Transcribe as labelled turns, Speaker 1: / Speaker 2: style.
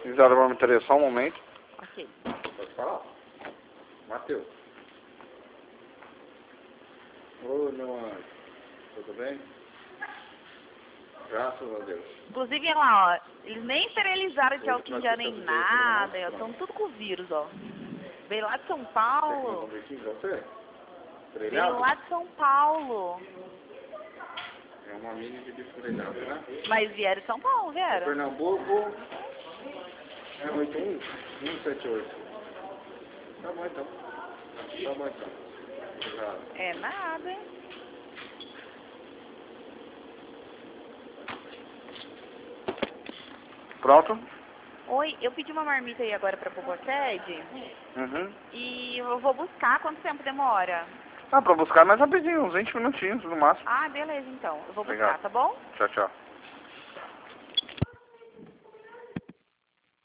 Speaker 1: Isara vai me ter só um momento.
Speaker 2: Ok.
Speaker 1: Pode falar? Matheus. Oi, meu anjo. Tudo bem? Graças a Deus.
Speaker 2: Inclusive, olha lá, ó, eles nem esterilizaram de álcool em gel nem nada, estão tudo com vírus, ó. Veio lá de São Paulo.
Speaker 1: Um biquinho pra você?
Speaker 2: Veio lá de São Paulo.
Speaker 1: É uma mini de bicho treinado, né?
Speaker 2: Mas vieram de São Paulo, vieram?
Speaker 1: Pernambuco é 81178. Tá bom então. Tá bom então. Obrigado.
Speaker 2: É nada, hein?
Speaker 1: Pronto?
Speaker 2: Oi, eu pedi uma marmita aí agora pra Popocad.
Speaker 1: Uhum.
Speaker 2: E eu vou buscar. Quanto tempo demora?
Speaker 1: Ah, pra buscar mais rapidinho, uns 20 minutinhos no máximo.
Speaker 2: Ah, beleza então. Eu vou buscar,
Speaker 1: Obrigado.
Speaker 2: tá bom?
Speaker 1: Tchau, tchau.